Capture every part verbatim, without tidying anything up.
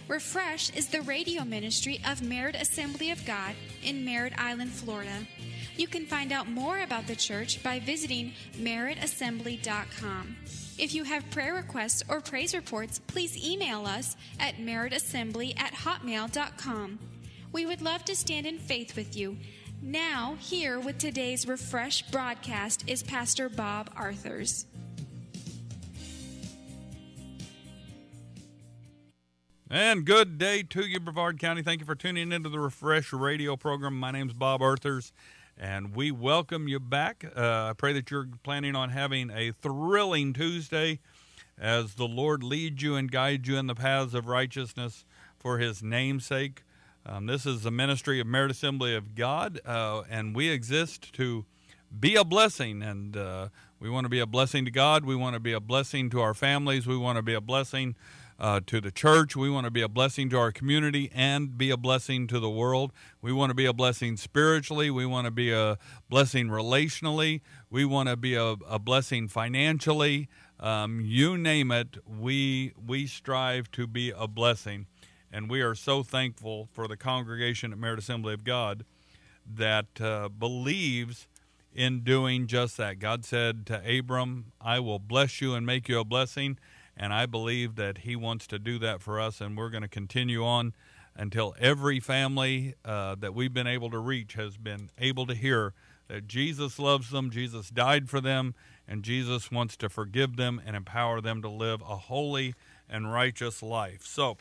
Refresh is the radio ministry of Merritt Assembly of God in Merritt Island, Florida. You can find out more about the church by visiting merritt assembly dot com. If you have prayer requests or praise reports, please email us at merritt assembly at hotmail dot com. We would love to stand in faith with you. Now, here with today's Refresh broadcast is Pastor Bob Arthurs. And good day to you, Brevard County. Thank you for tuning into the Refresh radio program. My name's Bob Arthurs, and we welcome you back. Uh, I pray that you're planning on having a thrilling Tuesday as the Lord leads you and guides you in the paths of righteousness for His name's sake. Um, this is the ministry of Merritt Assembly of God, uh, and we exist to be a blessing, and uh, we want to be a blessing to God. We want to be a blessing to our families. We want to be a blessing Uh, to the church. We want to be a blessing to our community and be a blessing to the world. We want to be a blessing spiritually. We want to be a blessing relationally. We want to be a, a blessing financially. Um, you name it, we we strive to be a blessing. And we are so thankful for the congregation at Merritt Assembly of God that uh, believes in doing just that. God said to Abram, I will bless you and make you a blessing. And I believe that He wants to do that for us, and we're going to continue on until every family uh, that we've been able to reach has been able to hear that Jesus loves them, Jesus died for them, and Jesus wants to forgive them and empower them to live a holy and righteous life. So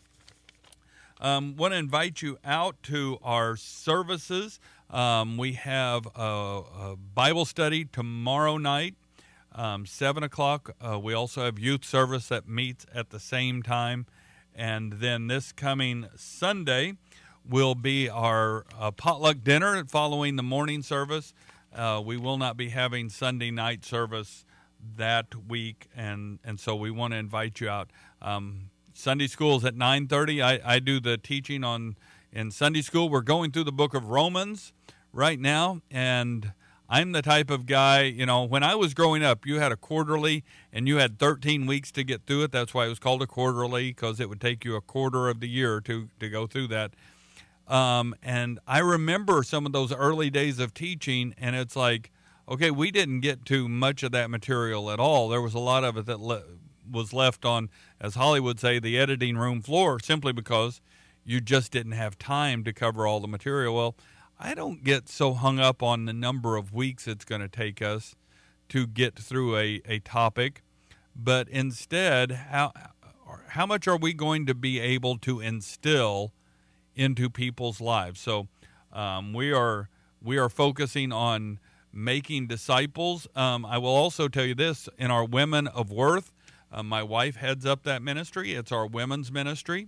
I um, want to invite you out to our services. Um, we have a, a Bible study tomorrow night. Um, seven o'clock. Uh, we also have youth service that meets at the same time. And then this coming Sunday will be our uh, potluck dinner following the morning service. Uh, we will not be having Sunday night service that week, and, and so we want to invite you out. Um, Sunday school is at nine thirty. I, I do the teaching on in Sunday school. We're going through the book of Romans right now, and I'm the type of guy, you know, when I was growing up, you had a quarterly and you had thirteen weeks to get through it. That's why it was called a quarterly, because it would take you a quarter of the year to, to go through that. Um, and I remember some of those early days of teaching, and it's like, okay, we didn't get to much of that material at all. There was a lot of it that le- was left on, as Holly would say, the editing room floor, simply because you just didn't have time to cover all the material. Well, I don't get so hung up on the number of weeks it's going to take us to get through a, a topic, but instead, how how much are we going to be able to instill into people's lives? So um, we are we are focusing on making disciples. Um, I will also tell you this, in our Women of Worth, uh, my wife heads up that ministry. It's our women's ministry,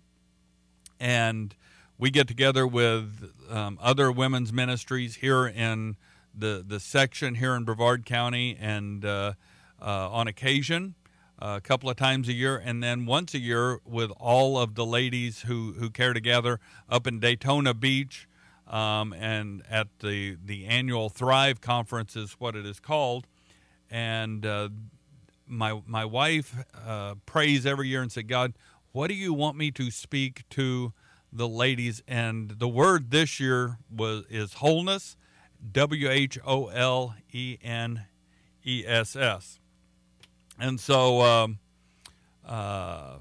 and we get together with um, other women's ministries here in the, the section here in Brevard County, and uh, uh, on occasion, uh, a couple of times a year, and then once a year with all of the ladies who, who care together up in Daytona Beach, um, and at the, the annual Thrive Conference is what it is called. And uh, my, my wife uh, prays every year and said, God, what do you want me to speak to the ladies? And the word this year was is wholeness, W H O L E N E S S. And so um, uh,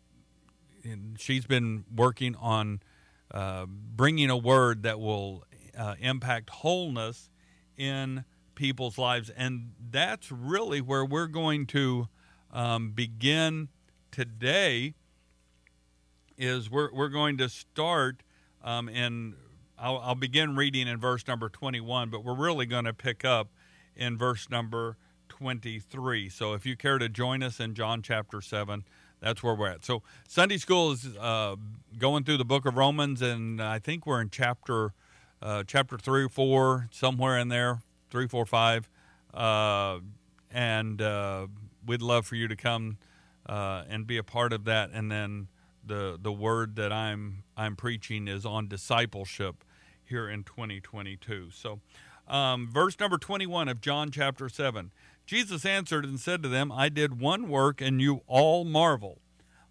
and she's been working on uh, bringing a word that will uh, impact wholeness in people's lives. And that's really where we're going to um, begin today. Is we're we're going to start um, in, I'll, I'll begin reading in verse number twenty-one, but we're really going to pick up in verse number twenty-three. So if you care to join us in John chapter seven, that's where we're at. So Sunday school is uh, going through the book of Romans, and I think we're in chapter uh, chapter three or four, somewhere in there, three, four, five, uh, and uh, we'd love for you to come uh, and be a part of that, and then The the word that I'm I'm preaching is on discipleship here in twenty twenty-two. So um, verse number twenty-one of John chapter seven. Jesus answered and said to them, I did one work, and you all marvel.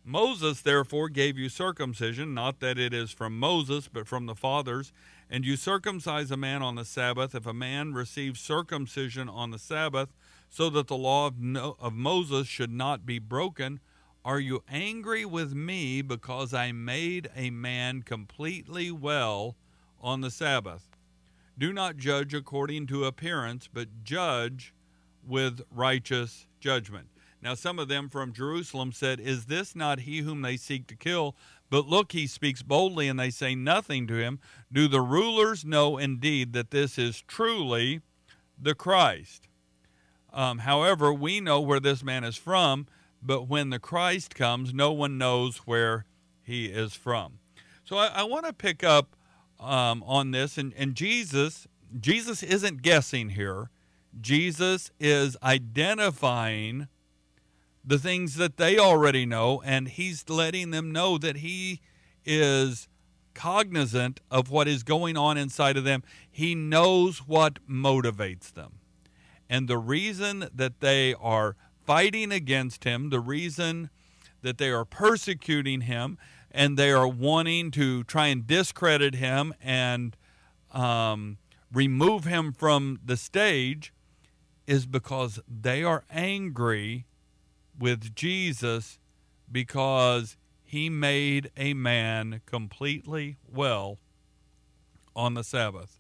Moses therefore gave you circumcision, not that it is from Moses, but from the fathers, and you circumcise a man on the Sabbath. If a man receives circumcision on the Sabbath, so that the law of, no, of Moses should not be broken, are you angry with me because I made a man completely well on the Sabbath? Do not judge according to appearance, but judge with righteous judgment. Now some of them from Jerusalem said, Is this not he whom they seek to kill? But look, he speaks boldly, and they say nothing to him. Do the rulers know indeed that this is truly the Christ? Um, however, we know where this man is from, but when the Christ comes, no one knows where he is from. So I, I want to pick up um, on this, and, and Jesus, Jesus isn't guessing here. Jesus is identifying the things that they already know, and he's letting them know that he is cognizant of what is going on inside of them. He knows what motivates them. And the reason that they are fighting against him, the reason that they are persecuting him, and they are wanting to try and discredit him and um, remove him from the stage, is because they are angry with Jesus because he made a man completely well on the Sabbath.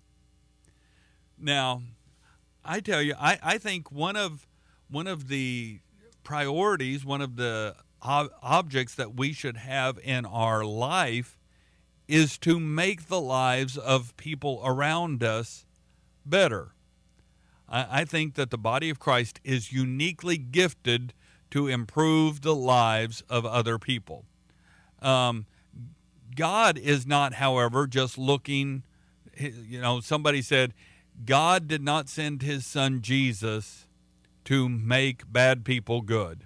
Now, I tell you, I, I think one of one of the priorities, one of the ob- objects that we should have in our life is to make the lives of people around us better. I, I think that the body of Christ is uniquely gifted to improve the lives of other people. Um, God is not, however, just looking, you know, somebody said, God did not send his son Jesus to make bad people good.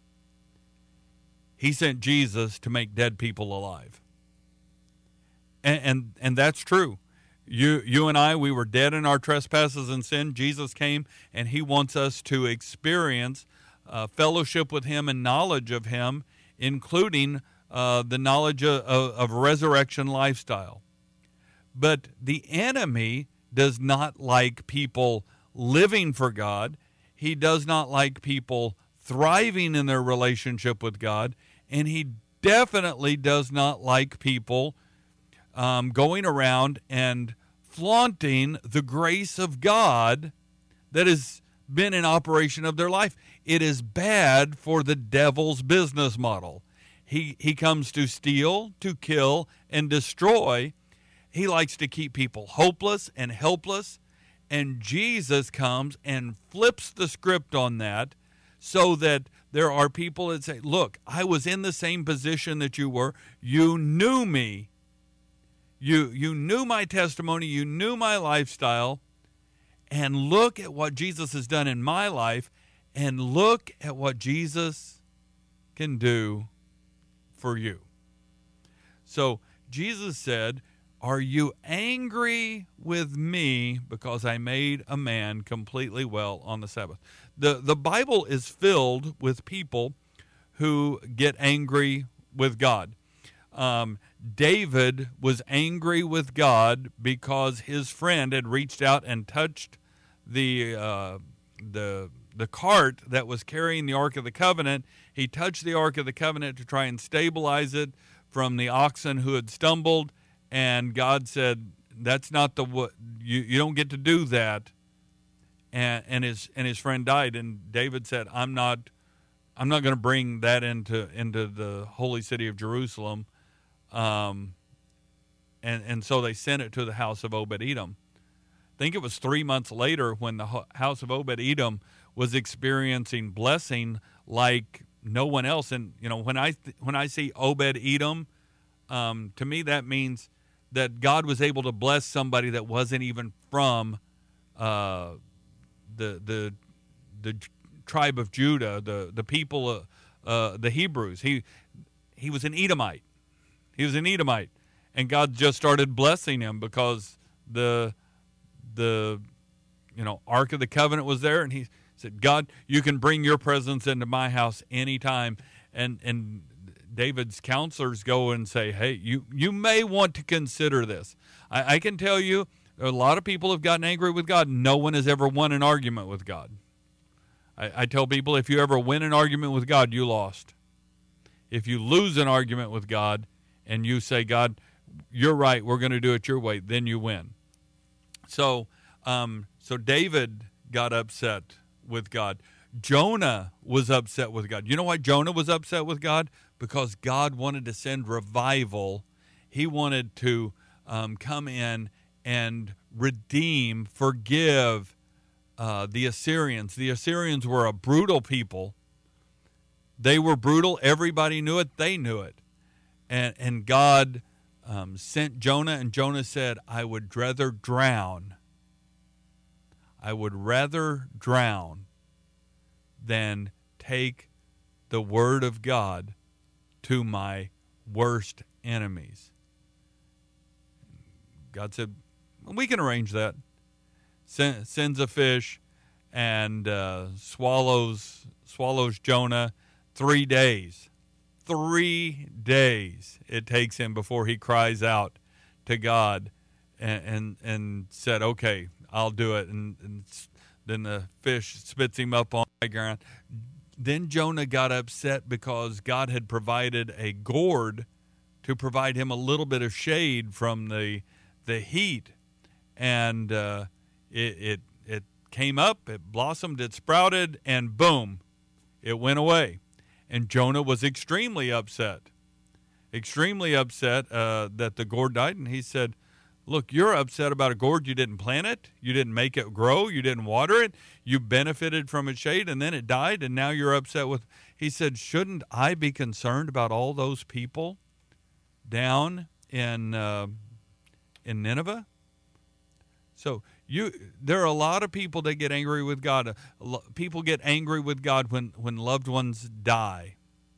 He sent Jesus to make dead people alive. And, and, and that's true. You, you and I, we were dead in our trespasses and sin. Jesus came, and he wants us to experience Uh, fellowship with him and knowledge of him, including uh, the knowledge of, of, of resurrection lifestyle. But the enemy does not like people living for God. He does not like people thriving in their relationship with God. And he definitely does not like people um, going around and flaunting the grace of God that has been in operation of their life. It is bad for the devil's business model. He he comes to steal, to kill, and destroy. He likes to keep people hopeless and helpless. And Jesus comes and flips the script on that so that there are people that say, look, I was in the same position that you were. You knew me. You, you knew my testimony. You knew my lifestyle. And look at what Jesus has done in my life, and look at what Jesus can do for you. So Jesus said, are you angry with me because I made a man completely well on the Sabbath? The, the Bible is filled with people who get angry with God. Um, David was angry with God because his friend had reached out and touched the uh, the the cart that was carrying the Ark of the Covenant. He touched the Ark of the Covenant to try and stabilize it from the oxen who had stumbled, and God said, "That's not the what you you don't get to do that." And and his and his friend died, and David said, "I'm not I'm not going to bring that into into the holy city of Jerusalem." Um, and and so they sent it to the house of Obed-Edom. I think it was three months later when the house of Obed-Edom was experiencing blessing like no one else. And you know, when I th- when I see Obed-Edom, um, to me that means that God was able to bless somebody that wasn't even from uh, the the the tribe of Judah, the the people, uh, uh, the Hebrews. He he was an Edomite. He was an Edomite, and God just started blessing him because the the you know Ark of the Covenant was there, and he said, God, you can bring your presence into my house anytime. And and David's counselors go and say, hey, you, you may want to consider this. I, I can tell you, a lot of people have gotten angry with God. No one has ever won an argument with God. I, I tell people, if you ever win an argument with God, you lost. If you lose an argument with God and you say, God, you're right, we're going to do it your way, then you win. So, um, so David got upset with God. Jonah was upset with God. You know why Jonah was upset with God? Because God wanted to send revival. He wanted to um, come in and redeem, forgive uh, the Assyrians. The Assyrians were a brutal people. They were brutal. Everybody knew it. They knew it. And, and God um, sent Jonah, and Jonah said, I would rather drown. I would rather drown than take the word of God to my worst enemies. God said, we can arrange that. Send, sends a fish and uh, swallows swallows Jonah. Three days. Three days it takes him before he cries out to God and and, and said, okay, I'll do it. And, and then the fish spits him up on the ground. Then Jonah got upset because God had provided a gourd to provide him a little bit of shade from the the heat. And uh, it, it it came up, it blossomed, it sprouted, and boom, it went away. And Jonah was extremely upset, extremely upset uh, that the gourd died. And he said, look, you're upset about a gourd. You didn't plant it. You didn't make it grow. You didn't water it. You benefited from its shade, and then it died, and now you're upset with... He said, shouldn't I be concerned about all those people down in uh, in Nineveh? So you, there are a lot of people that get angry with God. People get angry with God when, when loved ones die.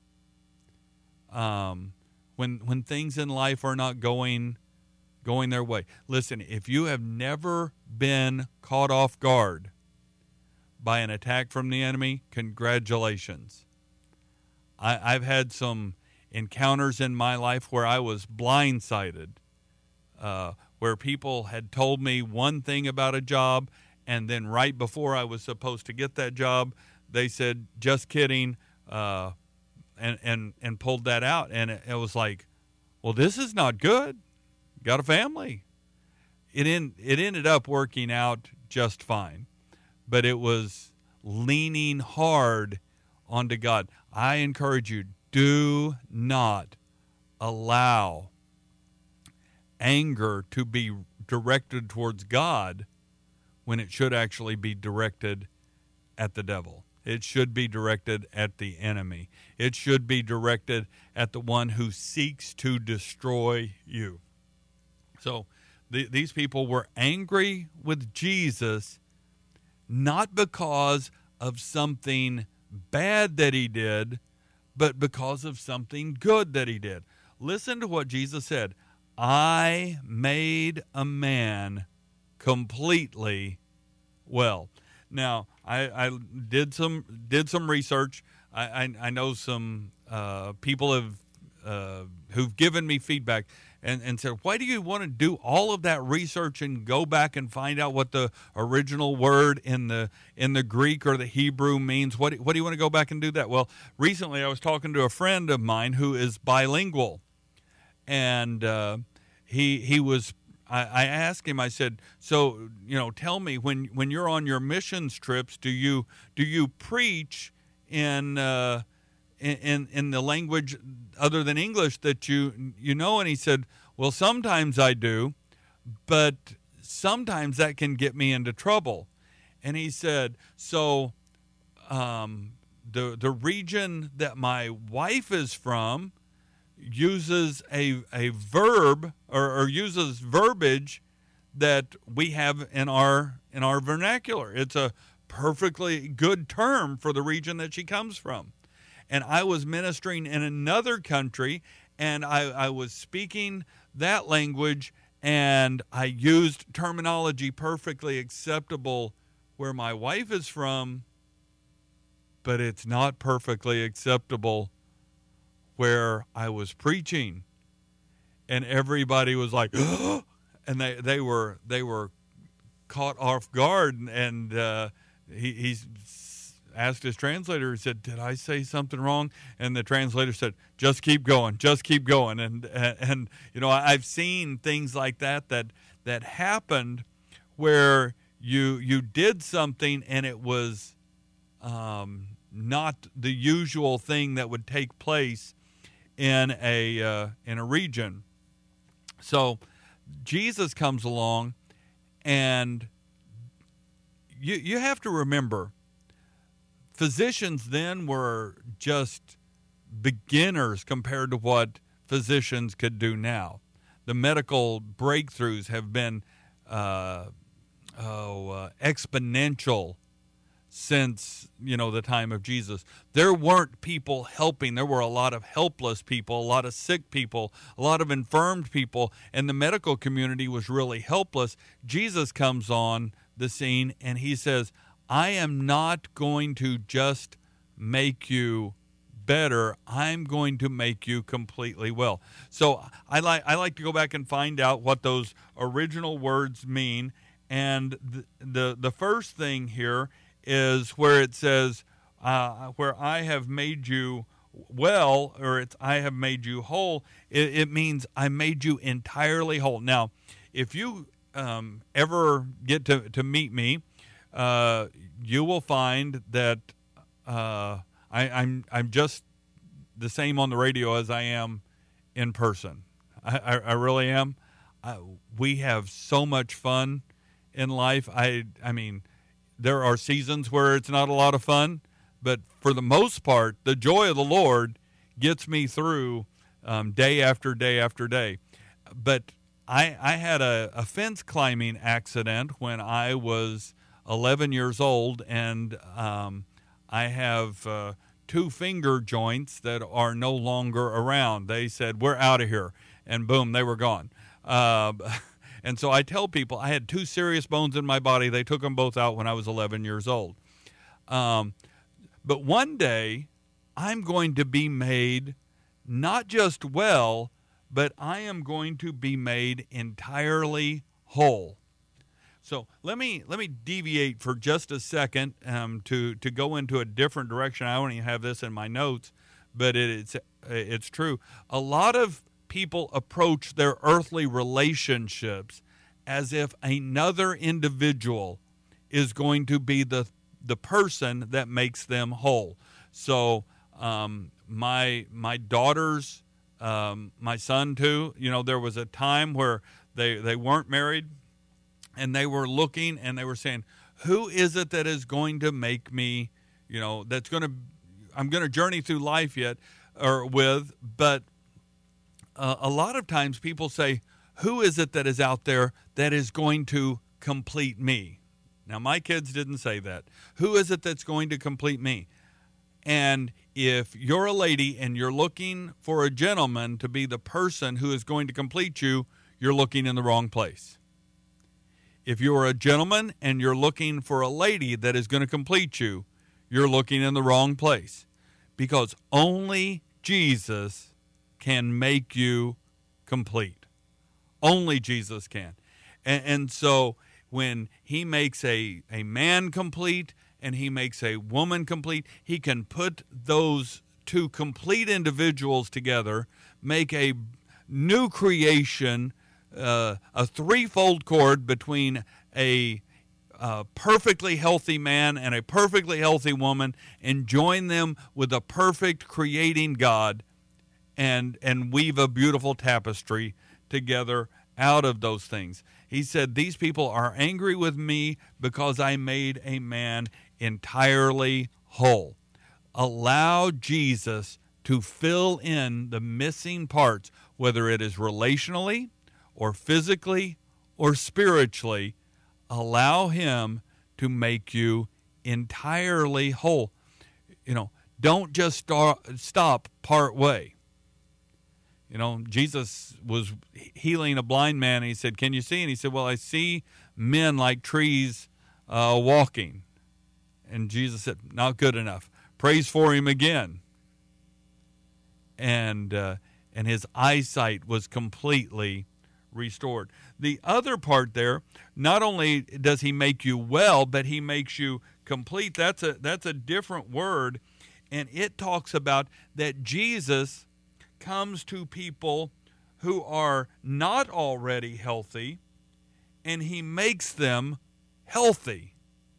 Um, when when things in life are not going going their way. Listen, if you have never been caught off guard by an attack from the enemy, congratulations. I, I've had some encounters in my life where I was blindsided, uh, where people had told me one thing about a job, and then right before I was supposed to get that job, they said, just kidding, uh, and, and, and pulled that out. And it, it was like, well, this is not good. Got a family. It in, it ended up working out just fine, but it was leaning hard onto God. I encourage you, do not allow anger to be directed towards God when it should actually be directed at the devil. It should be directed at the enemy. It should be directed at the one who seeks to destroy you. So the, these people were angry with Jesus not because of something bad that he did, but because of something good that he did. Listen to what Jesus said. I made a man completely well. Now, I, I did some did some research. I, I, I know some uh, people have uh, who've given me feedback and, and said, why do you want to do all of that research and go back and find out what the original word in the in the Greek or the Hebrew means? What, what do you want to go back and do that? Well, recently I was talking to a friend of mine who is bilingual, and uh, he he was. I, I asked him. I said, "So, you know, tell me when when you're on your missions trips, do you do you preach in uh, in in the language other than English that you you know?" And he said, "Well, sometimes I do, but sometimes that can get me into trouble." And he said, "So, um, the the region that my wife is from uses a a verb or, or uses verbiage that we have in our in our vernacular. It's a perfectly good term for the region that she comes from." And I was ministering in another country, and I, I was speaking that language, and I used terminology perfectly acceptable where my wife is from, but it's not perfectly acceptable where I was preaching, and everybody was like, and they, they were they were caught off guard, and uh, he he's asked his translator. He said, "Did I say something wrong?" And the translator said, "Just keep going, just keep going." And and, and you know, I've seen things like that that that happened where you you did something and it was um, not the usual thing that would take place in a uh, in a region. So Jesus comes along, and you you have to remember, physicians then were just beginners compared to what physicians could do now. The medical breakthroughs have been uh, oh, uh, exponential since, you know, the time of Jesus. There weren't people helping. There were a lot of helpless people, a lot of sick people, a lot of infirmed people, and the medical community was really helpless. Jesus comes on the scene, and he says, I am not going to just make you better. I'm going to make you completely well. So I like I like to go back and find out what those original words mean. And the the, the first thing here is where it says, uh, where I have made you well, or it's I have made you whole. It, it means I made you entirely whole. Now, if you um, ever get to, to meet me, uh, you will find that uh, I, I'm I'm just the same on the radio as I am in person. I, I, I really am. I, we have so much fun in life. I I mean, there are seasons where it's not a lot of fun, but for the most part, the joy of the Lord gets me through um, day after day after day. But I I had a, a fence climbing accident when I was eleven years old, and um, I have uh, two finger joints that are no longer around. They said, we're out of here, and boom, they were gone. Uh, and so I tell people I had two serious bones in my body. They took them both out when I was eleven years old. Um, but one day, I'm going to be made not just well, but I am going to be made entirely whole. So let me let me deviate for just a second um, to to go into a different direction. I don't even have this in my notes, but it, it's it's true. A lot of people approach their earthly relationships as if another individual is going to be the the person that makes them whole. So um, my my daughters, um, my son too. You know, there was a time where they they weren't married. And they were looking and they were saying, who is it that is going to make me, you know, that's going to, I'm going to journey through life yet or with, but uh, a lot of times people say, who is it that is out there that is going to complete me? Now, my kids didn't say that. Who is it that's going to complete me? And if you're a lady and you're looking for a gentleman to be the person who is going to complete you, you're looking in the wrong place. If you're a gentleman and you're looking for a lady that is going to complete you, you're looking in the wrong place, because only Jesus can make you complete. Only Jesus can. And, and so when he makes a, a man complete and he makes a woman complete, he can put those two complete individuals together, make a new creation, Uh, a threefold cord between a uh, perfectly healthy man and a perfectly healthy woman, and join them with a perfect creating God, and and weave a beautiful tapestry together out of those things. He said, these people are angry with me because I made a man entirely whole. Allow Jesus to fill in the missing parts, whether it is relationally, or physically, or spiritually. Allow him to make you entirely whole. You know, don't just start, stop part way. You know, Jesus was healing a blind man, and he said, can you see? And he said, well, I see men like trees uh, walking. And Jesus said, not good enough. Praise for him again. and uh, and his eyesight was completely restored. The other part there, not only does he make you well, but he makes you complete. That's a that's a different word, and it talks about that Jesus comes to people who are not already healthy, and he makes them healthy.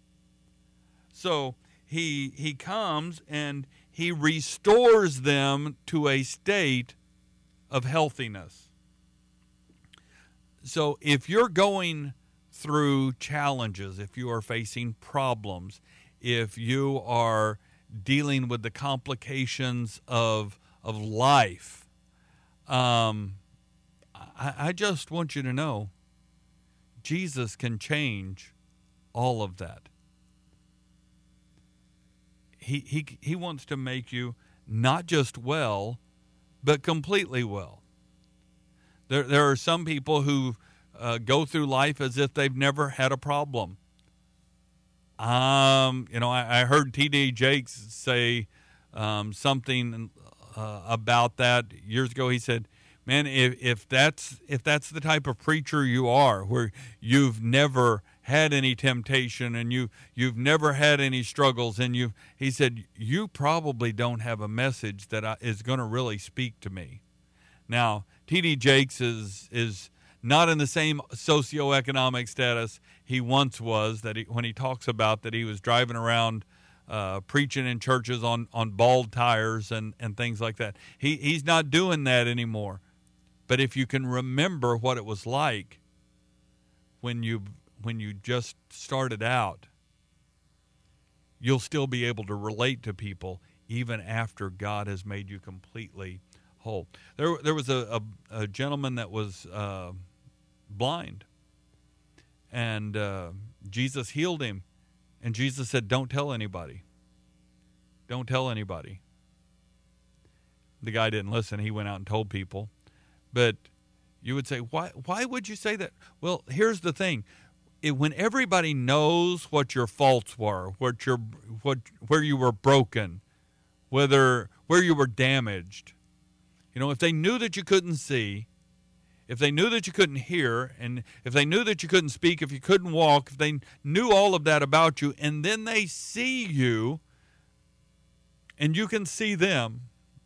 So he he comes and he restores them to a state of healthiness. So if you're going through challenges, if you are facing problems, if you are dealing with the complications of of life, um, I, I just want you to know Jesus can change all of that. He he he wants to make you not just well, but completely well. There there are some people who uh, go through life as if they've never had a problem. Um, you know, I, I heard T D Jakes say um, something uh, about that years ago. He said, "Man, if if that's if that's the type of preacher you are, where you've never had any temptation and you you've never had any struggles, and you," he said, "you probably don't have a message that I, is going to really speak to me." Now, T D Jakes is is not in the same socioeconomic status he once was. That he, when he talks about that he was driving around uh, preaching in churches on, on bald tires and, and things like that. He he's not doing that anymore. But if you can remember what it was like when you when you just started out, you'll still be able to relate to people even after God has made you completely whole. There, there was a, a, a gentleman that was uh, blind, and uh, Jesus healed him, and Jesus said, "Don't tell anybody. Don't tell anybody." The guy didn't listen. He went out and told people. But you would say, why why would you say that? Well, here's the thing. It, when everybody knows what your faults were, what your what where you were broken, whether where you were damaged, you know, if they knew that you couldn't see, if they knew that you couldn't hear, and if they knew that you couldn't speak, if you couldn't walk, if they knew all of that about you, and then they see you, and you can see them,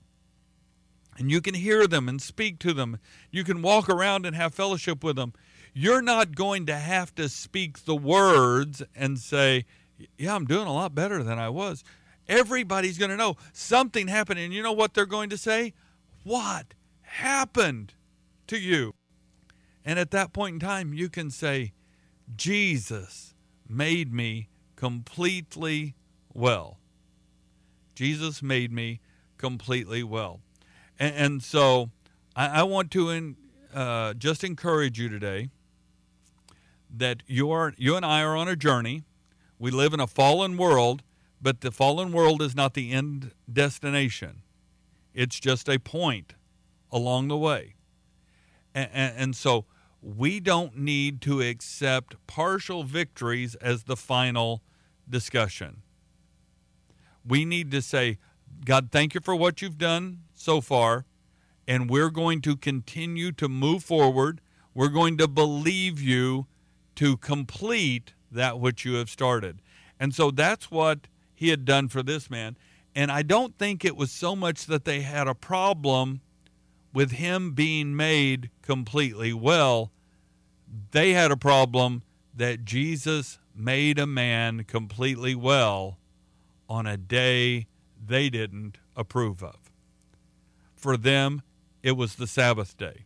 and you can hear them and speak to them, you can walk around and have fellowship with them, you're not going to have to speak the words and say, "Yeah, I'm doing a lot better than I was." Everybody's going to know something happened, and you know what they're going to say? "What happened to you?" And at that point in time, you can say, "Jesus made me completely well. Jesus made me completely well." And, and so I, I want to in, uh, just encourage you today that you are, you and I are on a journey. We live in a fallen world, but the fallen world is not the end destination. It's just a point along the way. And, and, and so we don't need to accept partial victories as the final discussion. We need to say, "God, thank you for what you've done so far, and we're going to continue to move forward. We're going to believe you to complete that which you have started." And so that's what he had done for this man. And I don't think it was so much that they had a problem with him being made completely well. They had a problem that Jesus made a man completely well on a day they didn't approve of. For them, it was the Sabbath day.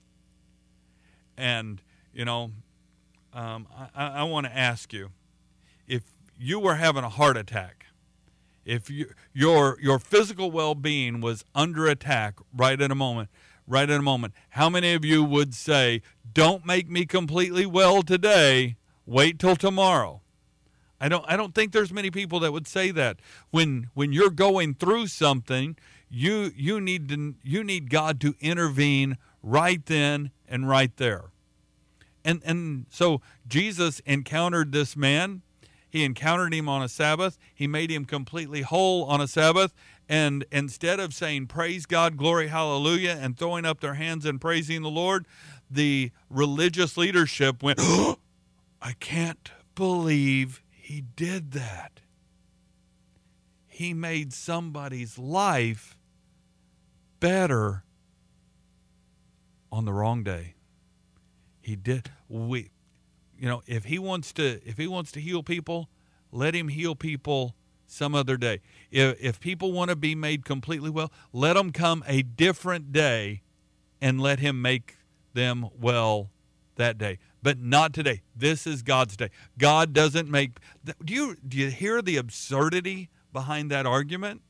And, you know, um, I, I want to ask you, if you were having a heart attack, if you, your your physical well-being was under attack right at a moment, right at a moment, how many of you would say, "Don't make me completely well today, wait till tomorrow"? I don't I don't think there's many people that would say that. When when you're going through something, you you need to you need God to intervene right then and right there. And and so Jesus encountered this man. He encountered him on a Sabbath. He made him completely whole on a Sabbath. And instead of saying, praise God, glory, hallelujah, and throwing up their hands and praising the Lord, the religious leadership went, oh, I can't believe he did that. He made somebody's life better on the wrong day. He did. We, you know, if he wants to, if he wants to heal people, let him heal people some other day. If, if people want to be made completely well, let them come a different day and let him make them well that day. But not today. This is God's day. God doesn't make... Do you, do you hear the absurdity behind that argument?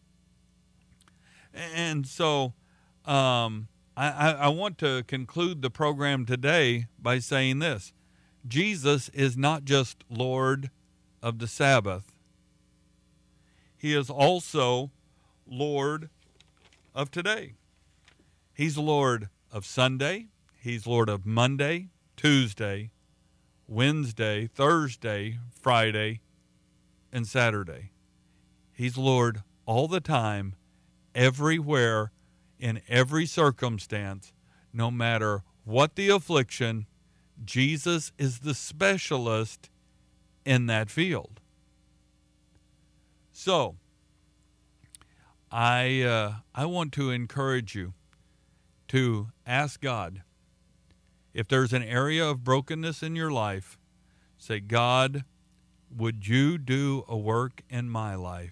And so um, I, I want to conclude the program today by saying this. Jesus is not just Lord of the Sabbath. He is also Lord of today. He's Lord of Sunday. He's Lord of Monday, Tuesday, Wednesday, Thursday, Friday, and Saturday. He's Lord all the time, everywhere, in every circumstance, no matter what the affliction. Jesus is the specialist in that field. So, I uh, I want to encourage you to ask God, if there's an area of brokenness in your life, say, God, would you do a work in my life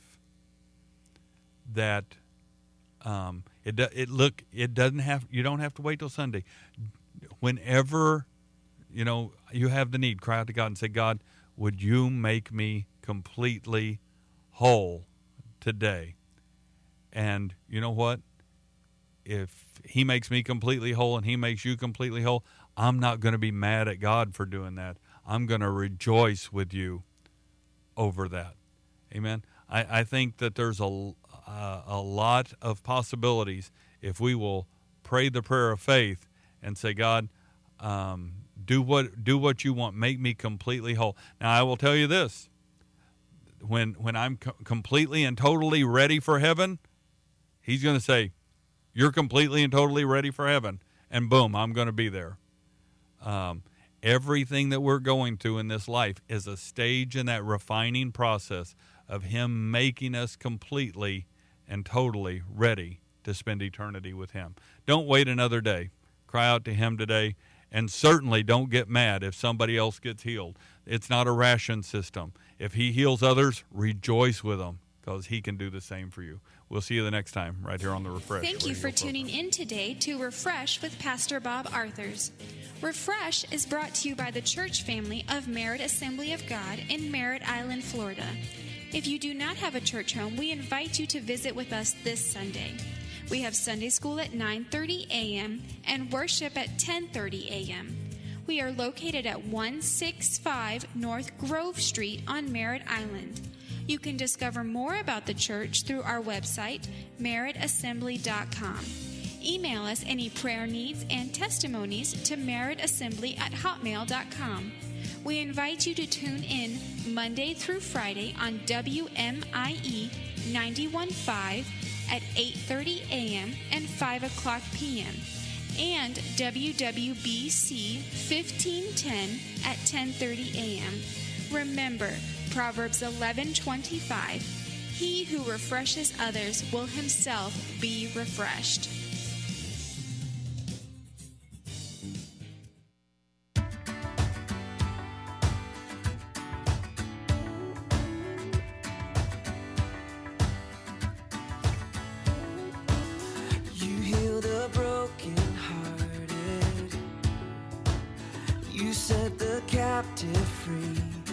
that um, it it look it doesn't have you don't have to wait till Sunday. Whenever you know you have the need, cry out to God and say, God, would you make me completely whole today? And you know what? If he makes me completely whole and he makes you completely whole, I'm not going to be mad at God for doing that. I'm going to rejoice with you over that. Amen. I, I think that there's a, uh, a lot of possibilities if we will pray the prayer of faith and say, God, um, do what do what you want. Make me completely whole. Now, I will tell you this. When, when I'm co- completely and totally ready for heaven, he's going to say, you're completely and totally ready for heaven. And boom, I'm going to be there. Um, everything that we're going through in this life is a stage in that refining process of him making us completely and totally ready to spend eternity with him. Don't wait another day. Cry out to him today. And certainly don't get mad if somebody else gets healed. It's not a ration system. If he heals others, rejoice with them, because he can do the same for you. We'll see you the next time right here on the Refresh. Thank you for tuning in today to Refresh with Pastor Bob Arthurs. Refresh is brought to you by the church family of Merritt Assembly of God in Merritt Island, Florida. If you do not have a church home, we invite you to visit with us this Sunday. We have Sunday school at nine thirty a.m. and worship at ten thirty a.m. We are located at one sixty-five North Grove Street on Merritt Island. You can discover more about the church through our website, merritt assembly dot com. Email us any prayer needs and testimonies to merrittassembly at hotmail dot com. We invite you to tune in Monday through Friday on W M I E ninety-one point five at eight thirty a.m. and five o'clock p.m. and W W B C fifteen ten at ten thirty a.m. Remember, Proverbs eleven twenty-five, he who refreshes others will himself be refreshed. You heal the brokenhearted. You set the captive free.